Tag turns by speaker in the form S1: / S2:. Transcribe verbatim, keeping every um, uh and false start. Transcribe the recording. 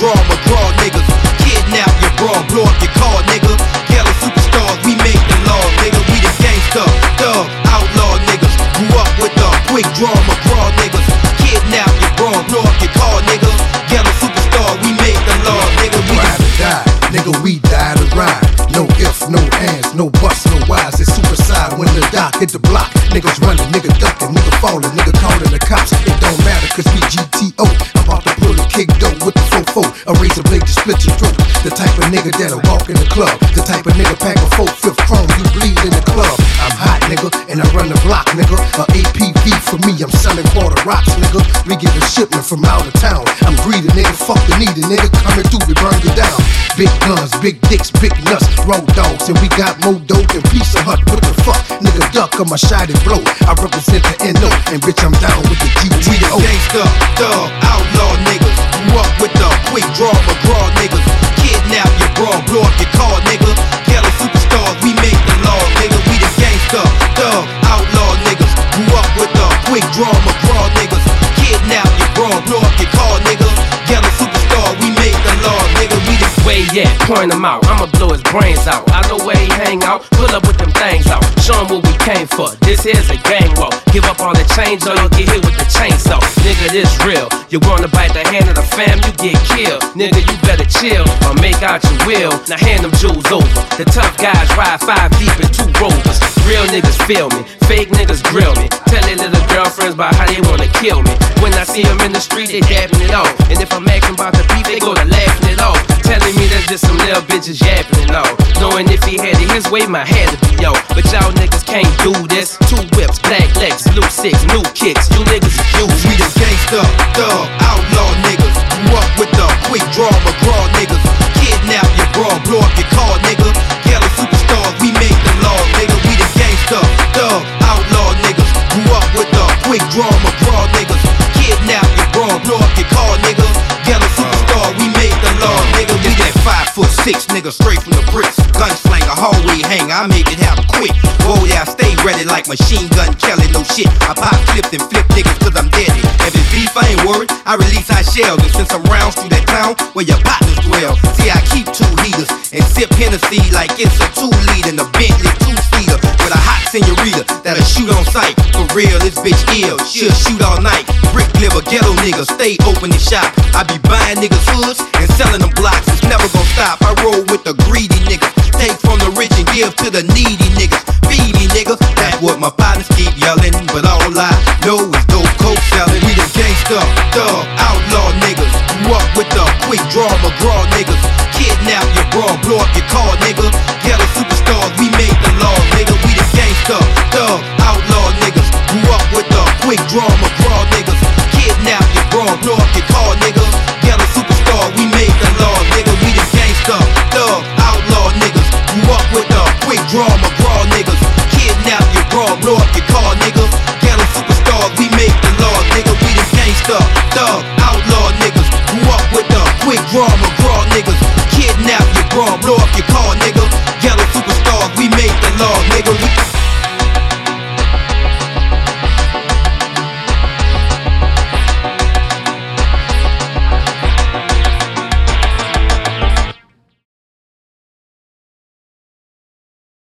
S1: draw, McGraw niggas. Kidnap your bra, blow up your car, nigga. Ghetto superstars, we make the law, nigga. We the gangsta, thug, outlaw niggas. Grew up with the quick draw, McGraw niggas. Kidnap your bra, blow up your car, nigga. Ghetto superstar, we make the law, nigga. We
S2: ride or die, nigga, we die to ride. No ifs, no ands, no buts, no whys. It's suicide when the doc hit the block. Niggas running, nigga ducking, nigga falling, nigga calling the cops. It don't matter, cause we G T O. I'm about to pull a kick dough with the fofo. A razor blade to split your throat. The type of nigga that'll walk in the club. The type of nigga pack a four-fifth chrome. You bleed in the club. I'm hot, nigga, and I run the block, nigga. A A P V for me, I'm selling quarter rocks, nigga. We get a shipment from out of town. I'm greedy, nigga, fuck the needy, nigga. Coming through, we burn you down. Big guns, big dicks, big nuts, road dogs, and we got more dope than Pizza Hut. What the fuck, nigga, duck on my shotty blow. I represent the N O, and bitch, I'm down with the G T O.
S1: We the gangsta, thug, outlaw niggas. Grew up with the quick draw, McGraw niggas. Kidnap your bra, blow up your car, nigga. Ghetto superstars, we make the law, nigga. We the gangsta, thug, outlaw niggas. Grew up with the quick draw, McGraw niggas. Kidnap your bra, blow up your car, nigga. Ghetto superstar, we make the law, nigga. We the
S3: Where he at? Point him out. I'ma blow his brains out. I know where he hang out. Pull up with them things out. Show him what we came for. This here's a gang walk. Give up on the change or you get hit with the chainsaw. Nigga, this real. You wanna bite the hand of the fam, you get killed. Nigga, you better chill or make out your will. Now hand them jewels over. The tough guys ride five deep in two rovers. Real niggas feel me. Fake niggas grill me. Tell their little girlfriends about how they wanna kill me. When I see them in the street, they dabbing it off. And if I'm asking about the beef, they go to laughing it off. Telling me that's just some little bitches yapping and all. Knowing if he had it his way, my head to be yo. But y'all niggas can't do this. Two whips, black legs, blue six, new kicks. You niggas is used.
S1: We the gangsta, thug, outlaw niggas. Grew up with the quick draw, McGraw niggas. Kidnap your bra, blow up your car, nigga. Ghetto superstars, we make the law, nigga. We the gangsta, thug, outlaw niggas. Grew up with the quick draw, McGraw niggas. Kidnap your bra, blow up your car, nigga. Ghetto superstar, we make the law, nigga. We that five foot six nigga straight from the bricks. Gunslinger, hallway hanger, I make it happen quick. Whoa, yeah, I stay ready like machine gun Kelly, no shit. I pop flipped and flip niggas cause I'm deadly. If it's beef, I ain't worried, I release high shells and send some rounds through that town where your partners dwell. See, I keep two heaters and sip Hennessy like it's a two-lead in a Bentley two-seater with a hot senorita that'll shoot on sight. For real, this bitch ill, she'll shoot all night. Brick liver, ghetto niggas, stay open and shop. I be buying niggas hoods and selling them blocks. It's never gonna stop. I roll with the greedy niggas. Take from the rich and give to the needy niggas. Feed me niggas, that's what my partners keep yelling. But all I know is dope coke selling. We the gangsta, thug, outlaw niggas. Grew up with the quick draw, McGraw niggas. Kidnap your bra, blow up your car, nigga. Ghetto superstars, we make the law, nigga. We the gangsta, thug, outlaw niggas. Grew up with the quick draw, McGraw niggas. Kidnap your bra, blow up your car, nigga. Ghetto superstar, we make the law, nigga. We the gangsta, thug, outlaw niggas. Grew up with the quick draw, McGraw niggas. Kidnap your bra, blow up your car, nigga. Ghetto superstar, we make the law, nigga. We the gangsta, thug, outlaw niggas. Grew up with the quick draw, McGraw